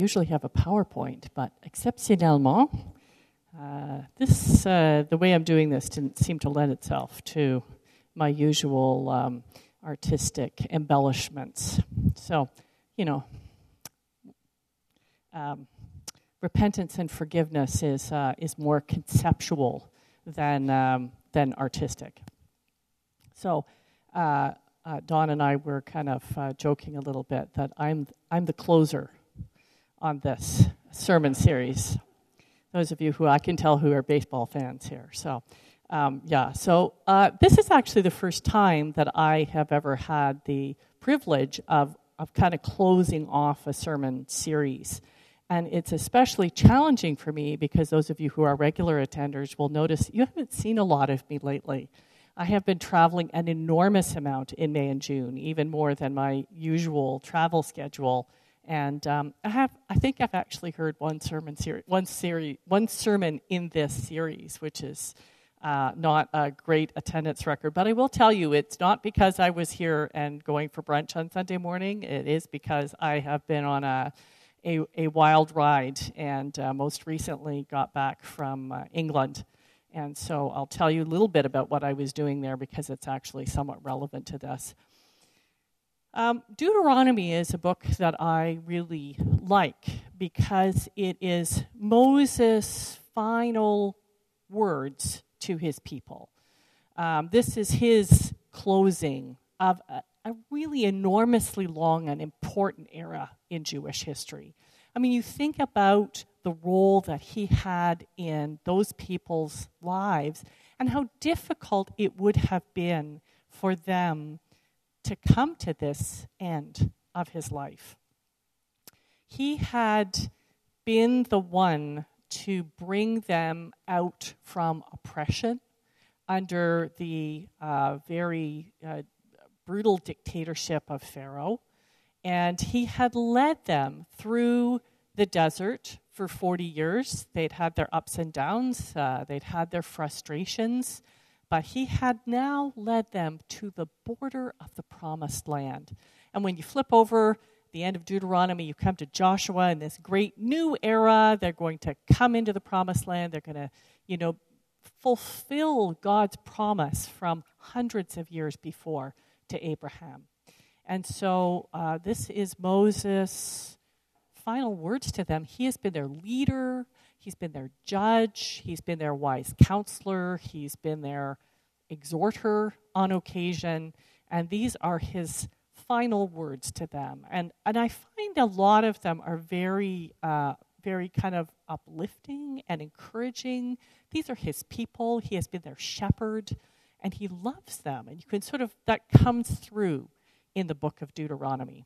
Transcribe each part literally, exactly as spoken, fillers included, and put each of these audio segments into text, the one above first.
Usually have a PowerPoint, but exceptionnellement, uh, this uh, the way I'm doing this didn't seem to lend itself to my usual um, artistic embellishments. So, you know, um, repentance and forgiveness is uh, is more conceptual than um, than artistic. So, uh, uh, Don and I were kind of uh, joking a little bit that I'm I'm the closer on this sermon series. Those of you who I can tell who are baseball fans here. So, um, yeah. So uh, this is actually the first time that I have ever had the privilege of of kind of closing off a sermon series. And it's especially challenging for me because those of you who are regular attenders will notice you haven't seen a lot of me lately. I have been traveling an enormous amount in May and June, even more than my usual travel schedule. And um, I have, I think I've actually heard one sermon series, one series, one sermon in this series, which is uh, not a great attendance record. But I will tell you, it's not because I was here and going for brunch on Sunday morning. It is because I have been on a a, a wild ride, and uh, most recently got back from uh, England. And so I'll tell you a little bit about what I was doing there because it's actually somewhat relevant to this. Um, Deuteronomy is a book that I really like because it is Moses' final words to his people. Um, this is his closing of a, a really enormously long and important era in Jewish history. I mean, you think about the role that he had in those people's lives and how difficult it would have been for them to come to this end of his life. He had been the one to bring them out from oppression under the uh, very uh, brutal dictatorship of Pharaoh, and he had led them through the desert for forty years. They'd had their ups and downs, uh, they'd had their frustrations, but he had now led them to the border of the promised land. And when you flip over the end of Deuteronomy, you come to Joshua in this great new era. They're going to come into the promised land. They're going to, you know, fulfill God's promise from hundreds of years before to Abraham. And so uh, this is Moses' final words to them. He has been their leader. He's been their judge. He's been their wise counselor. He's been their exhorter on occasion. And these are his final words to them. And and I find a lot of them are very, uh, very kind of uplifting and encouraging. These are his people. He has been their shepherd, and he loves them. And you can sort of, that comes through in the book of Deuteronomy.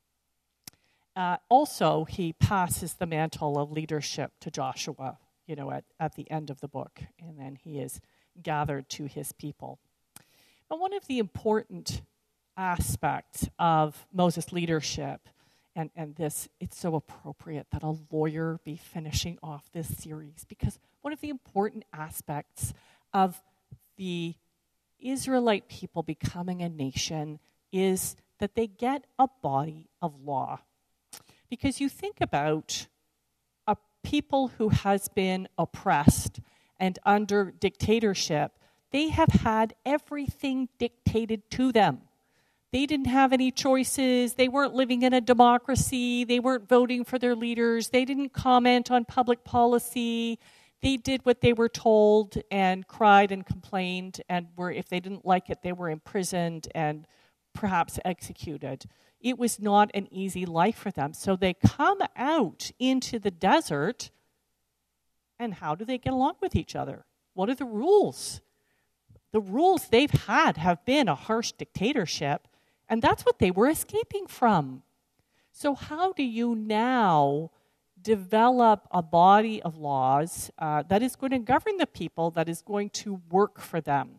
Uh, also, he passes the mantle of leadership to Joshua, you know, at, at the end of the book, and then he is gathered to his people. But one of the important aspects of Moses' leadership, and, and this, it's so appropriate that a lawyer be finishing off this series, because one of the important aspects of the Israelite people becoming a nation is that they get a body of law. Because you think about a people who has been oppressed and under dictatorship, they have had everything dictated to them. They didn't have any choices. They weren't living in a democracy. They weren't voting for their leaders. They didn't comment on public policy. They did what they were told and cried and complained, and were, if they didn't like it, they were imprisoned and perhaps executed. It was not an easy life for them. So they come out into the desert, and how do they get along with each other? What are the rules? The rules they've had have been a harsh dictatorship, and that's what they were escaping from. So how do you now develop a body of laws uh, that is going to govern the people, that is going to work for them?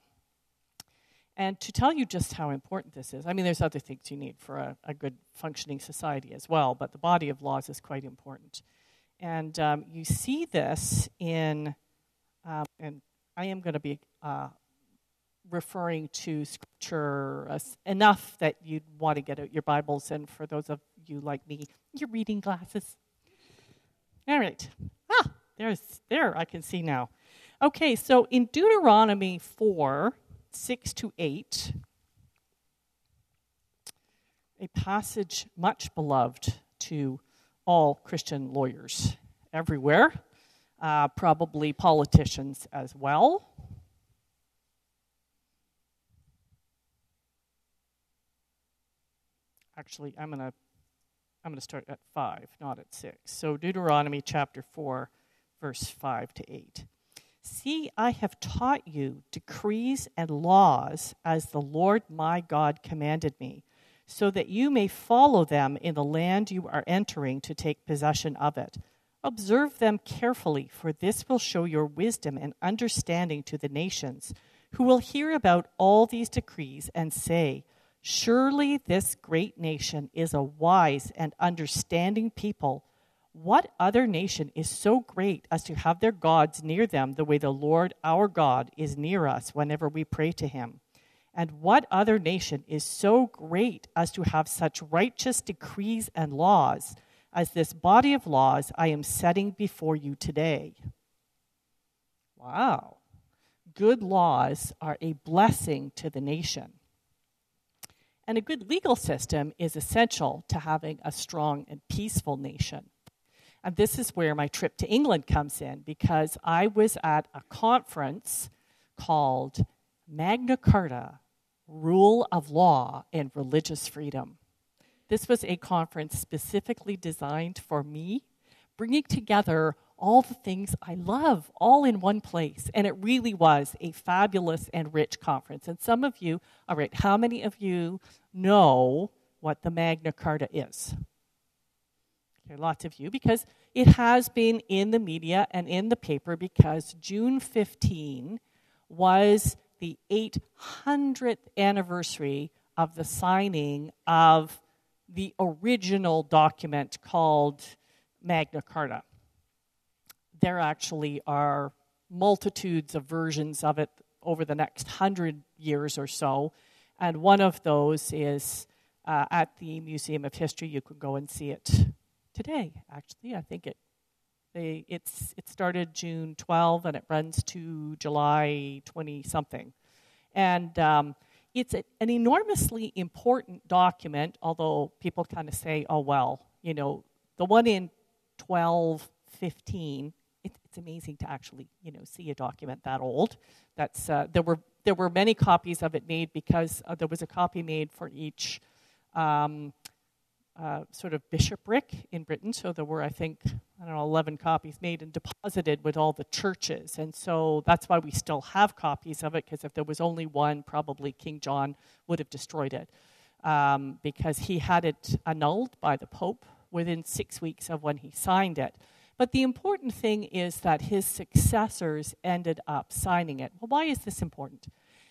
And to tell you just how important this is, I mean, there's other things you need for a, a good functioning society as well, but the body of laws is quite important. And um, you see this in, um, and I am going to be uh, referring to Scripture uh, enough that you'd want to get out your Bibles, and for those of you like me, your reading glasses. All right. Ah, there's there I can see now. Okay, so in Deuteronomy four, six to eight, a passage much beloved to all Christian lawyers everywhere, uh, probably politicians as well. Actually, I'm gonna I'm gonna start at five, not at six. So Deuteronomy chapter four, verse five to eight. See, I have taught you decrees and laws as the Lord my God commanded me, so that you may follow them in the land you are entering to take possession of it. Observe them carefully, for this will show your wisdom and understanding to the nations, who will hear about all these decrees and say, surely this great nation is a wise and understanding people. What other nation is so great as to have their gods near them the way the Lord our God is near us whenever we pray to him? And what other nation is so great as to have such righteous decrees and laws as this body of laws I am setting before you today? Wow. Good laws are a blessing to the nation. And a good legal system is essential to having a strong and peaceful nation. And this is where my trip to England comes in, because I was at a conference called Magna Carta, Rule of Law and Religious Freedom. This was a conference specifically designed for me, bringing together all the things I love all in one place. And it really was a fabulous and rich conference. And some of you, all right, how many of you know what the Magna Carta is? Okay, lots of you, because it has been in the media and in the paper, because June fifteenth was the eight hundredth anniversary of the signing of the original document called Magna Carta. There actually are multitudes of versions of it over the next hundred years or so, and one of those is uh, at the Museum of History. You could go and see it today, actually. I think it they it's it started June twelfth and it runs to July twenty-something. And um, it's a, an enormously important document, although people kind of say, oh, well, you know, the one in twelve fifteen, it, it's amazing to actually, you know, see a document that old. That's uh, there were there were many copies of it made, because uh, there was a copy made for each um, uh, sort of bishopric in Britain. So there were, I think, I don't know, eleven copies made and deposited with all the churches. And so that's why we still have copies of it, because if there was only one, probably King John would have destroyed it, um, because he had it annulled by the Pope within six weeks of when he signed it. But the important thing is that his successors ended up signing it. Well, why is this important?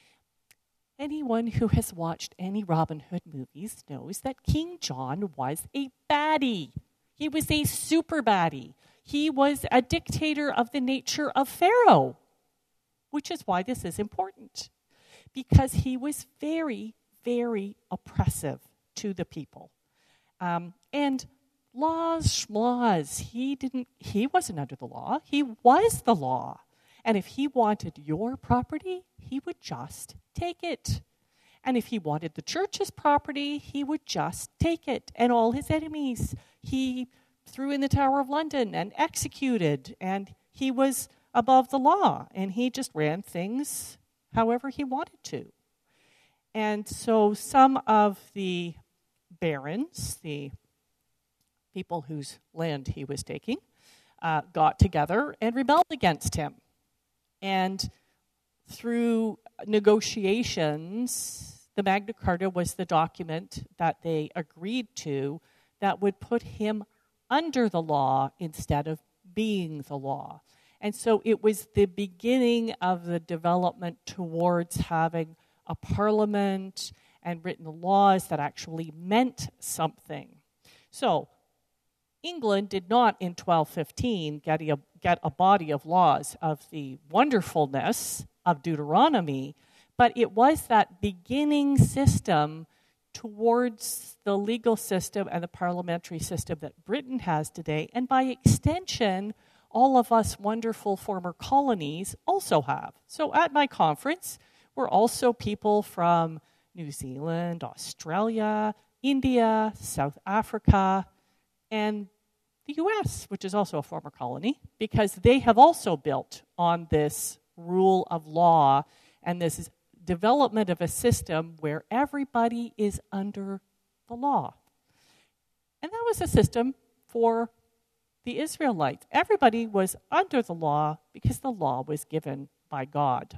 Anyone who has watched any Robin Hood movies knows that King John was a baddie. He was a super baddie. He was a dictator of the nature of Pharaoh, which is why this is important, because he was very, very oppressive to the people. Um, and laws, laws, he didn't, he wasn't under the law. He was the law. And if he wanted your property, he would just take it. And if he wanted the church's property, he would just take it. And all his enemies he threw in the Tower of London and executed. And he was above the law. And he just ran things however he wanted to. And so some of the barons, the people whose land he was taking, uh, got together and rebelled against him. And through negotiations, the Magna Carta was the document that they agreed to that would put him under the law instead of being the law. And so it was the beginning of the development towards having a parliament and written laws that actually meant something. So England did not in twelve fifteen get a, get a body of laws of the wonderfulness of Deuteronomy, but it was that beginning system towards the legal system and the parliamentary system that Britain has today, and by extension, all of us wonderful former colonies also have. So at my conference, we're also people from New Zealand, Australia, India, South Africa, and the U S, which is also a former colony, because they have also built on this rule of law and this development of a system where everybody is under the law. And that was a system for the Israelites. Everybody was under the law because the law was given by God.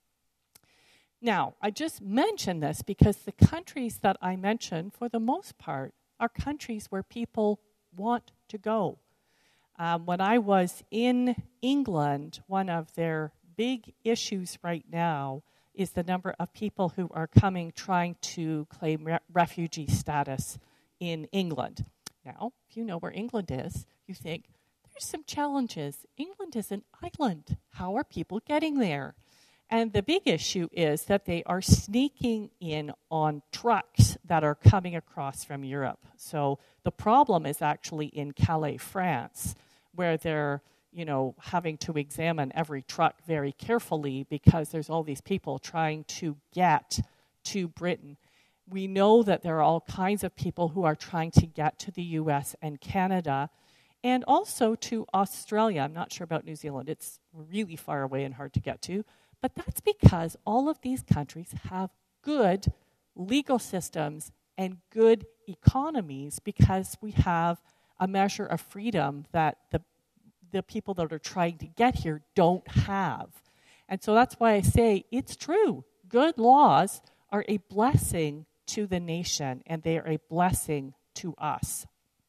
Now, I just mention this because the countries that I mentioned, for the most part, are countries where people want to go. Um, when I was in England, one of their big issues right now is the number of people who are coming trying to claim re- refugee status in England. Now, if you know where England is, you think, there's some challenges. England is an island. How are people getting there? And the big issue is that they are sneaking in on trucks that are coming across from Europe. So the problem is actually in Calais, France, where they're, you know, having to examine every truck very carefully because there's all these people trying to get to Britain. We know that there are all kinds of people who are trying to get to the U S and Canada and also to Australia. I'm not sure about New Zealand. It's really far away and hard to get to. But that's because all of these countries have good legal systems and good economies because we have a measure of freedom that the the people that are trying to get here don't have. And so that's why I say it's true. Good laws are a blessing to the nation, and they are a blessing to us.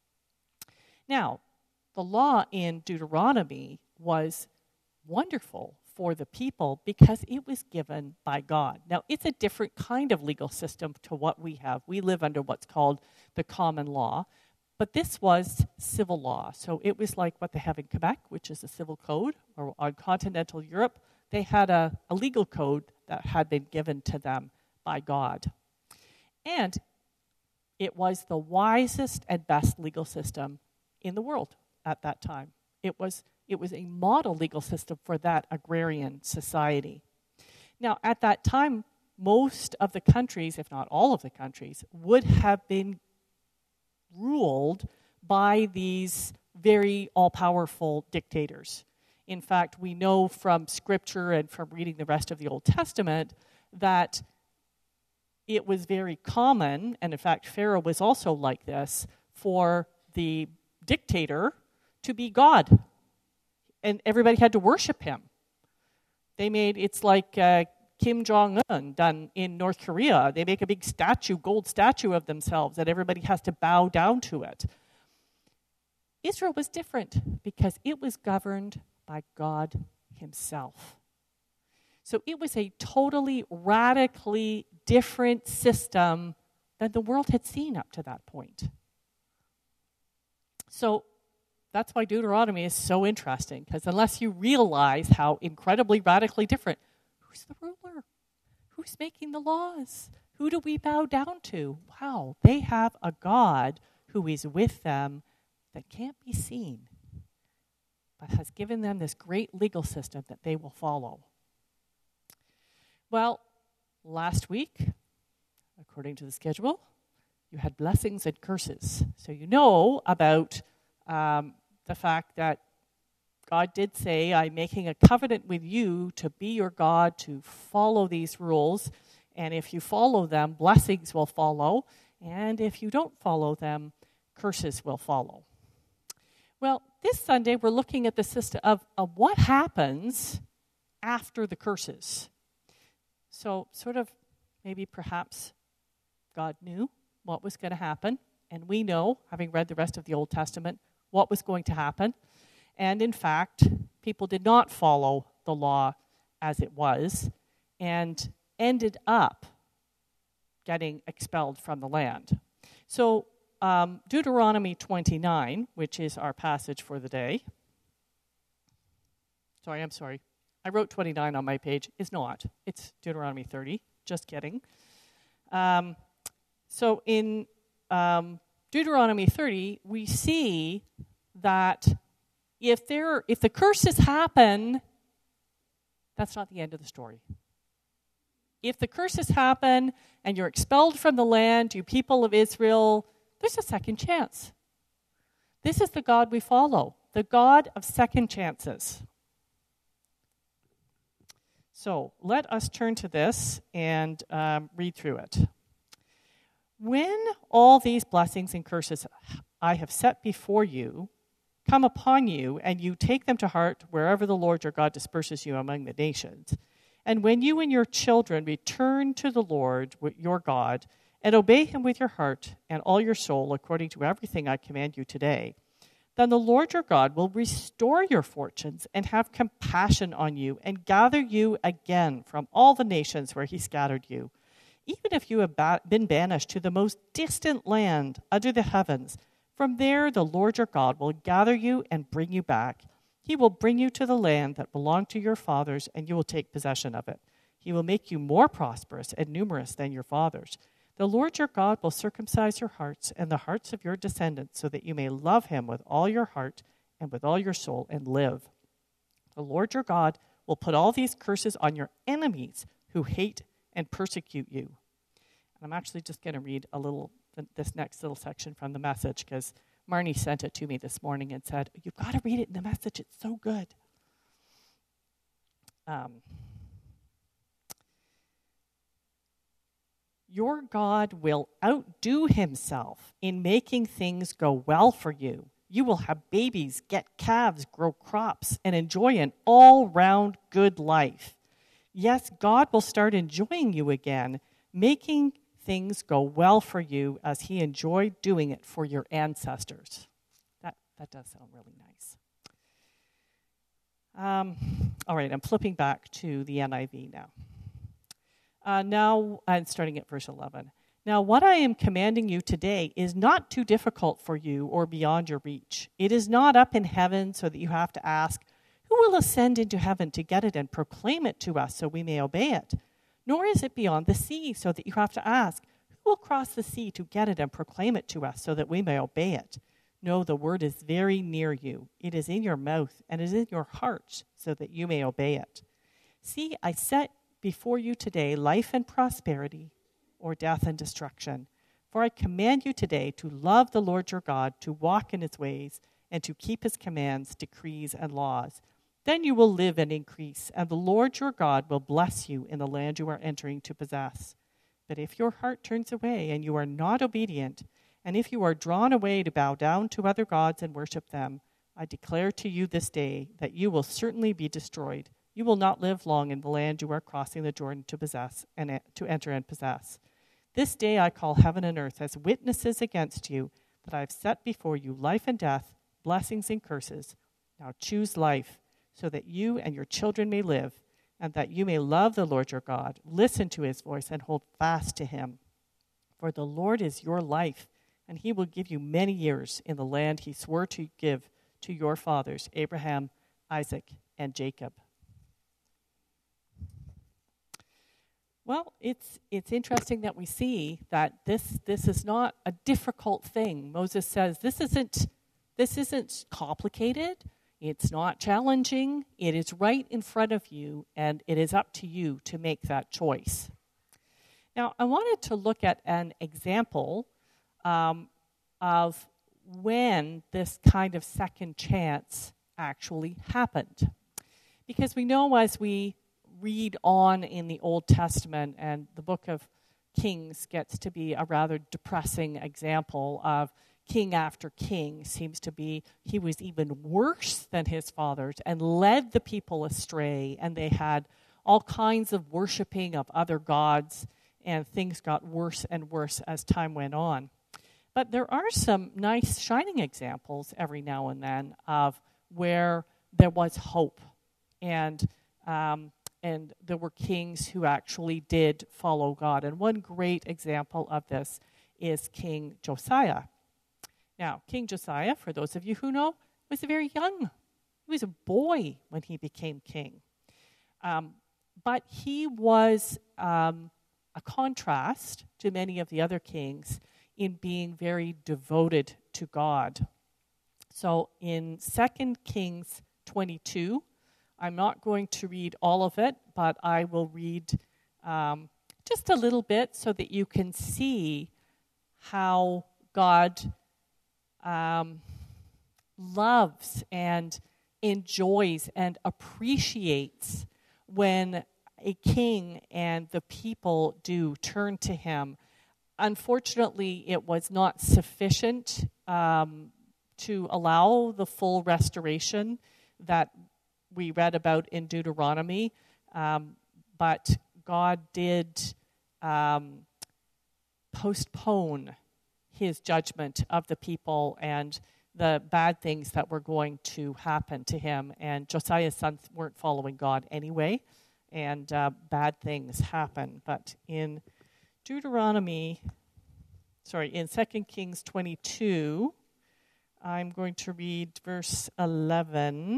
Now, the law in Deuteronomy was wonderful for the people because it was given by God. Now, it's a different kind of legal system to what we have. We live under what's called the common law, but this was civil law. So it was like what they have in Quebec, which is a civil code, or on continental Europe, they had a, a legal code that had been given to them by God. And it was the wisest and best legal system in the world at that time. It was It was a model legal system for that agrarian society. Now, at that time, most of the countries, if not all of the countries, would have been ruled by these very all-powerful dictators. In fact, we know from Scripture and from reading the rest of the Old Testament that it was very common, and in fact, Pharaoh was also like this, for the dictator to be God. And everybody had to worship him. They made, it's like uh, Kim Jong-un done in North Korea. They make a big statue, gold statue of themselves, that everybody has to bow down to it. Israel was different because it was governed by God himself. So it was a totally, radically different system than the world had seen up to that point. So that's why Deuteronomy is so interesting, because unless you realize how incredibly radically different, who's the ruler? Who's making the laws? Who do we bow down to? Wow, they have a God who is with them that can't be seen, but has given them this great legal system that they will follow. Well, last week, according to the schedule, you had blessings and curses. So you know about um, the fact that God did say, I'm making a covenant with you to be your God, to follow these rules. And if you follow them, blessings will follow. And if you don't follow them, curses will follow. Well, this Sunday, we're looking at the system of, of what happens after the curses. So sort of maybe perhaps God knew what was going to happen. And we know, having read the rest of the Old Testament, what was going to happen. And in fact, people did not follow the law as it was and ended up getting expelled from the land. So um, Deuteronomy twenty-nine, which is our passage for the day. Sorry, I'm sorry. I wrote twenty-nine on my page. It's not. It's Deuteronomy thirty. Just kidding. Um, So in um, Deuteronomy thirty, we see that if there, if the curses happen, that's not the end of the story. If the curses happen and you're expelled from the land, you people of Israel, there's a second chance. This is the God we follow, the God of second chances. So let us turn to this and um, read through it. When all these blessings and curses I have set before you come upon you, and you take them to heart wherever the Lord your God disperses you among the nations, and when you and your children return to the Lord your God and obey him with your heart and all your soul according to everything I command you today, then the Lord your God will restore your fortunes and have compassion on you and gather you again from all the nations where he scattered you. Even if you have ba- been banished to the most distant land under the heavens, from there the Lord your God will gather you and bring you back. He will bring you to the land that belonged to your fathers, and you will take possession of it. He will make you more prosperous and numerous than your fathers. The Lord your God will circumcise your hearts and the hearts of your descendants, so that you may love him with all your heart and with all your soul and live. The Lord your God will put all these curses on your enemies who hate and persecute you. And I'm actually just going to read a little, this next little section from the Message, because Marnie sent it to me this morning and said, you've got to read it in the Message, it's so good. Um, Your God will outdo himself in making things go well for you. You will have babies, get calves, grow crops, and enjoy an all-round good life. Yes, God will start enjoying you again, making things go well for you as he enjoyed doing it for your ancestors. That, that does sound really nice. Um, all right, I'm flipping back to the N I V now. Uh, now, I'm starting at verse eleven. Now, what I am commanding you today is not too difficult for you or beyond your reach. It is not up in heaven so that you have to ask, who will ascend into heaven to get it and proclaim it to us so we may obey it? Nor is it beyond the sea so that you have to ask, who will cross the sea to get it and proclaim it to us so that we may obey it? No, the word is very near you. It is in your mouth and is in your heart so that you may obey it. See, I set before you today life and prosperity, or death and destruction. For I command you today to love the Lord your God, to walk in his ways, and to keep his commands, decrees, and laws. Then you will live and increase, and the Lord your God will bless you in the land you are entering to possess. But if your heart turns away and you are not obedient, and if you are drawn away to bow down to other gods and worship them, I declare to you this day that you will certainly be destroyed. You will not live long in the land you are crossing the Jordan to possess and to enter and possess. This day I call heaven and earth as witnesses against you that I have set before you life and death, blessings and curses. Now choose life, so that you and your children may live, and that you may love the Lord your God, listen to his voice, and hold fast to him. For the Lord is your life, and he will give you many years in the land he swore to give to your fathers, Abraham, Isaac, and Jacob. Well, it's it's interesting that we see that this this is not a difficult thing. Moses says this isn't this isn't complicated. It's not challenging. It is right in front of you, and it is up to you to make that choice. Now, I wanted to look at an example um, of when this kind of second chance actually happened, because we know as we read on in the Old Testament, and the book of Kings gets to be a rather depressing example of king after king. Seems to be he was even worse than his fathers and led the people astray, and they had all kinds of worshiping of other gods, and things got worse and worse as time went on. But there are some nice shining examples every now and then of where there was hope, and um, and there were kings who actually did follow God. And one great example of this is King Josiah. Now, King Josiah, for those of you who know, was very young. He was a boy when he became king. Um, but he was um, a contrast to many of the other kings in being very devoted to God. So in Second Kings twenty-two, I'm not going to read all of it, but I will read um, just a little bit so that you can see how God um, loves and enjoys and appreciates when a king and the people do turn to him. Unfortunately, it was not sufficient um, to allow the full restoration that we read about in Deuteronomy, um, but God did um, postpone his judgment of the people and the bad things that were going to happen to him. And Josiah's sons weren't following God anyway, and uh, bad things happen. But in Deuteronomy, sorry, in Second Kings twenty-two, I'm going to read verse eleven.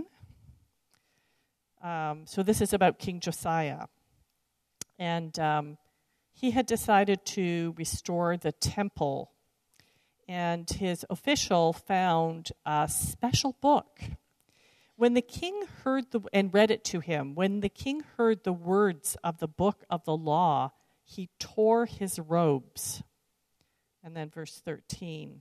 Um, so this is about King Josiah. And um, he had decided to restore the temple. And his official found a special book. When the king heard the, and read it to him, when the king heard the words of the book of the law, he tore his robes. And then verse thirteen.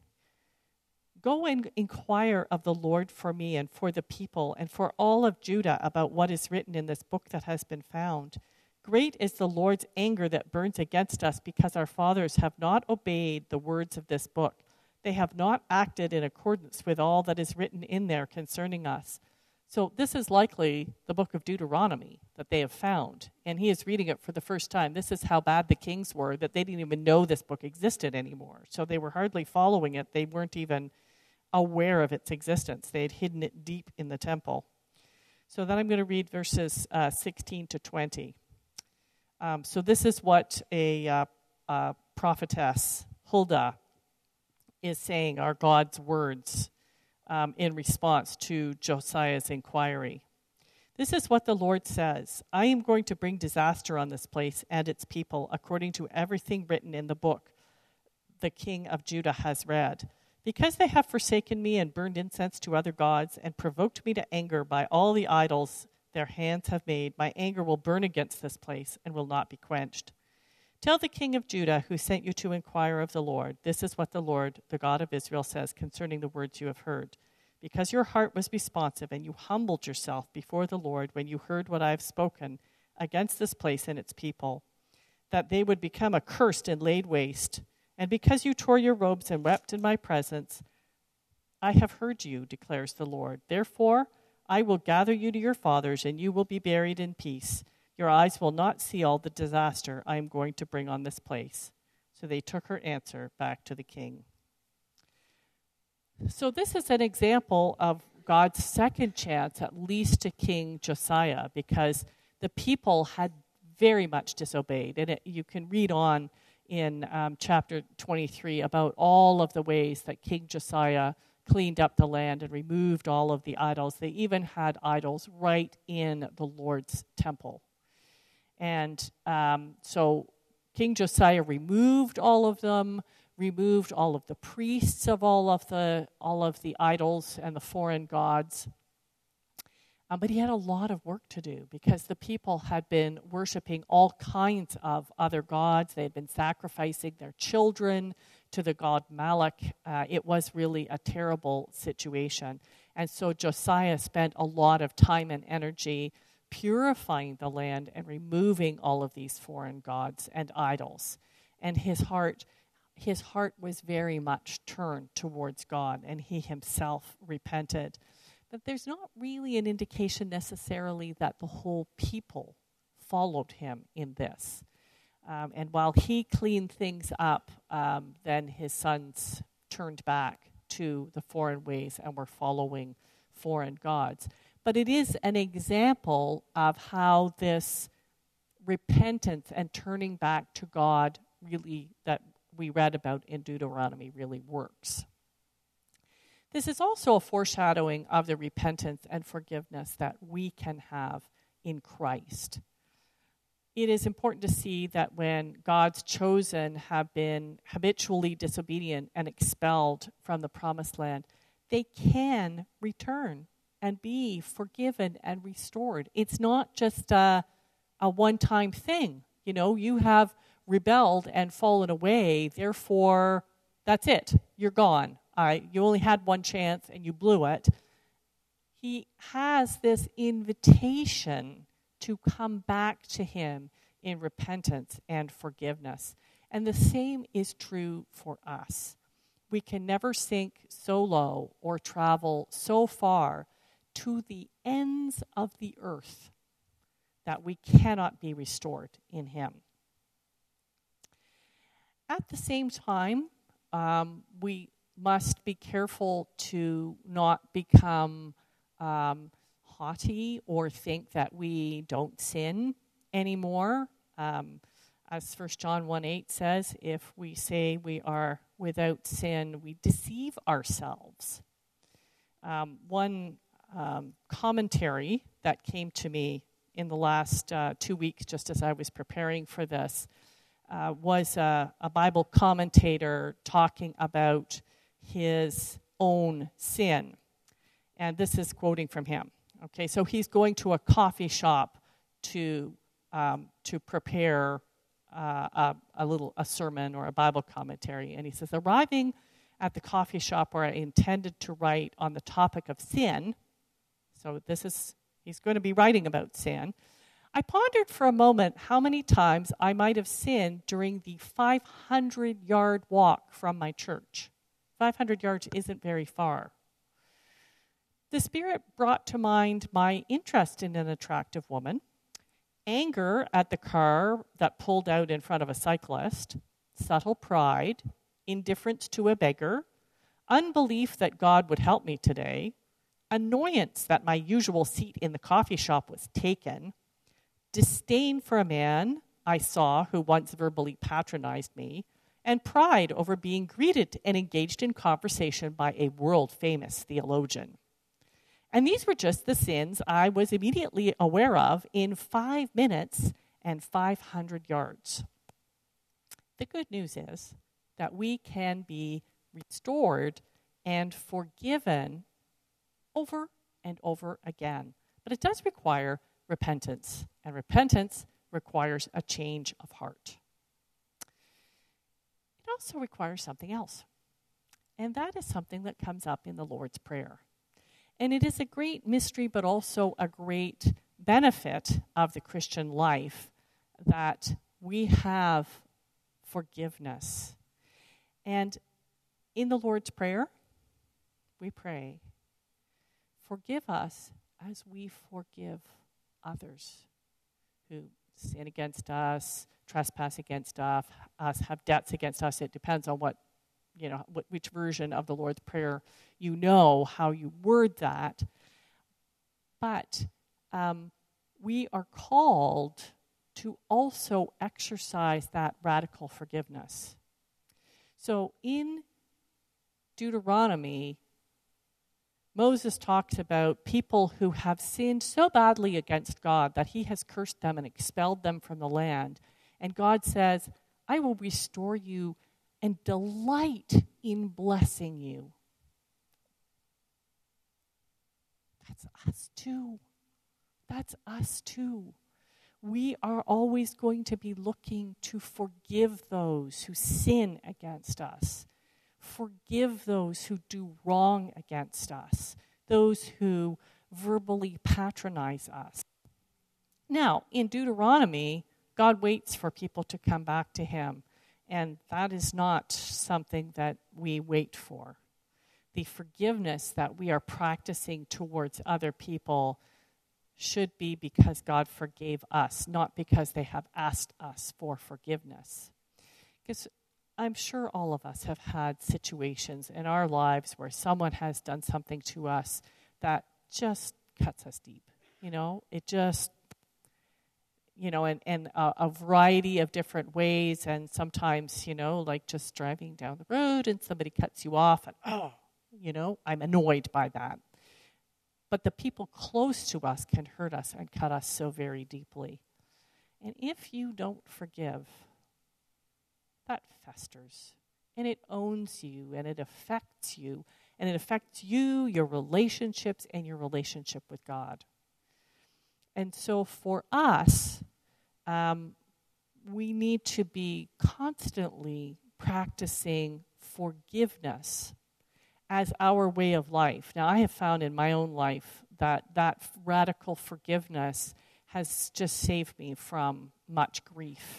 Go and inquire of the Lord for me and for the people and for all of Judah about what is written in this book that has been found. Great is the Lord's anger that burns against us because our fathers have not obeyed the words of this book. They have not acted in accordance with all that is written in there concerning us. So this is likely the book of Deuteronomy that they have found. And he is reading it for the first time. This is how bad the kings were, that they didn't even know this book existed anymore. So they were hardly following it. They weren't even aware of its existence. They had hidden it deep in the temple. So then I'm going to read verses uh, sixteen to twenty. Um, so this is what a uh, uh, prophetess, Huldah, is saying, are God's words um, in response to Josiah's inquiry. This is what the Lord says. I am going to bring disaster on this place and its people according to everything written in the book the king of Judah has read. Because they have forsaken me and burned incense to other gods and provoked me to anger by all the idols their hands have made, my anger will burn against this place and will not be quenched. Tell the king of Judah who sent you to inquire of the Lord, this is what the Lord, the God of Israel, says concerning the words you have heard. Because your heart was responsive and you humbled yourself before the Lord when you heard what I have spoken against this place and its people, that they would become accursed and laid waste, and because you tore your robes and wept in my presence, I have heard you, declares the Lord. Therefore, I will gather you to your fathers, and you will be buried in peace. Your eyes will not see all the disaster I am going to bring on this place. So they took her answer back to the king. So this is an example of God's second chance, at least to King Josiah, because the people had very much disobeyed. And it, you can read on in um, chapter twenty-three about all of the ways that King Josiah cleaned up the land and removed all of the idols. They even had idols right in the Lord's temple. And um, so King Josiah removed all of them, removed all of the priests of all of the all of the idols and the foreign gods. Um, but he had a lot of work to do because the people had been worshiping all kinds of other gods. They had been sacrificing their children to the god Malak. Uh, it was really a terrible situation. And so Josiah spent a lot of time and energy purifying the land and removing all of these foreign gods and idols. And his heart, his heart was very much turned towards God, and he himself repented. But there's not really an indication necessarily that the whole people followed him in this. Um, and while he cleaned things up, um, then his sons turned back to the foreign ways and were following foreign gods. But it is an example of how this repentance and turning back to God really, that we read about in Deuteronomy, really works. This is also a foreshadowing of the repentance and forgiveness that we can have in Christ. it is important to see that when God's chosen have been habitually disobedient and expelled from the promised land, they can return and be forgiven and restored. It's not just a, a one-time thing. You know, you have rebelled and fallen away, therefore, that's it. You're gone. All right, you only had one chance and you blew it. He has this invitation to come back to him in repentance and forgiveness. And the same is true for us. We can never sink so low or travel so far to the ends of the earth that we cannot be restored in him. At the same time, um, we must be careful to not become um, haughty or think that we don't sin anymore. Um, as First John one eight says, if we say we are without sin, we deceive ourselves. Um, one um, commentary that came to me in the last uh, two weeks, just as I was preparing for this, uh, was a, a Bible commentator talking about his own sin. And this is quoting from him. Okay, so he's going to a coffee shop to um, to prepare uh, a, a little a sermon or a Bible commentary, and he says, arriving at the coffee shop where I intended to write on the topic of sin. So this is he's going to be writing about sin. I pondered for a moment how many times I might have sinned during the five hundred yard walk from my church. five hundred yards isn't very far. The Spirit brought to mind my interest in an attractive woman, anger at the car that pulled out in front of a cyclist, subtle pride, indifference to a beggar, unbelief that God would help me today, annoyance that my usual seat in the coffee shop was taken, disdain for a man I saw who once verbally patronized me, and pride over being greeted and engaged in conversation by a world-famous theologian. And these were just the sins I was immediately aware of in five minutes and five hundred yards. The good news is that we can be restored and forgiven over and over again. But it does require repentance, and repentance requires a change of heart. It also requires something else, and that is something that comes up in the Lord's Prayer. And it is a great mystery, but also a great benefit of the Christian life that we have forgiveness. And in the Lord's Prayer, we pray, forgive us as we forgive others who sin against us, trespass against us, us have debts against us. It depends on what you know, which version of the Lord's Prayer you know, how you word that. But um, we are called to also exercise that radical forgiveness. So in Deuteronomy, Moses talks about people who have sinned so badly against God that he has cursed them and expelled them from the land. And God says, I will restore you and delight in blessing you. That's us too. That's us too. We are always going to be looking to forgive those who sin against us. Forgive those who do wrong against us. Those who verbally patronize us. Now, in Deuteronomy, God waits for people to come back to him. And that is not something that we wait for. The forgiveness that we are practicing towards other people should be because God forgave us, not because they have asked us for forgiveness. Because I'm sure all of us have had situations in our lives where someone has done something to us that just cuts us deep. You know, it just... you know, and, and a, a variety of different ways, and sometimes, you know, like just driving down the road and somebody cuts you off, and, oh, you know, I'm annoyed by that. But the people close to us can hurt us and cut us so very deeply. And if you don't forgive, that festers, and it owns you, and it affects you, and it affects you, your relationships, and your relationship with God. And so for us, um, we need to be constantly practicing forgiveness as our way of life. Now, I have found in my own life that that radical forgiveness has just saved me from much grief.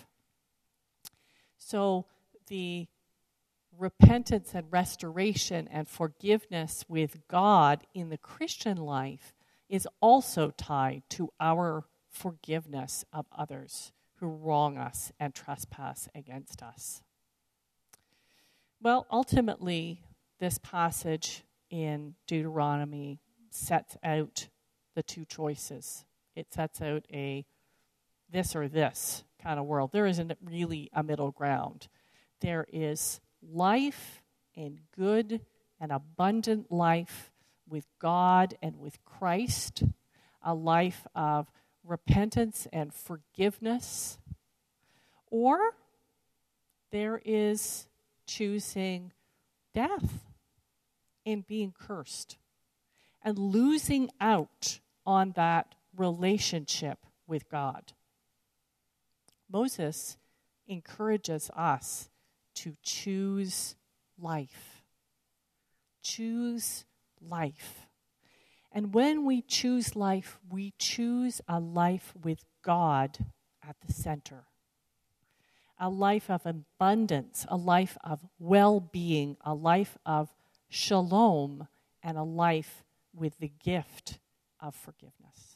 So the repentance and restoration and forgiveness with God in the Christian life is also tied to our forgiveness of others who wrong us and trespass against us. Well, ultimately, this passage in Deuteronomy sets out the two choices. It sets out a this or this kind of world. There isn't really a middle ground. There is life and good and abundant life with God and with Christ, a life of repentance and forgiveness, or there is choosing death and being cursed and losing out on that relationship with God. Moses encourages us to choose life. Choose life. And when we choose life, we choose a life with God at the center. A life of abundance, a life of well-being, a life of shalom, and a life with the gift of forgiveness.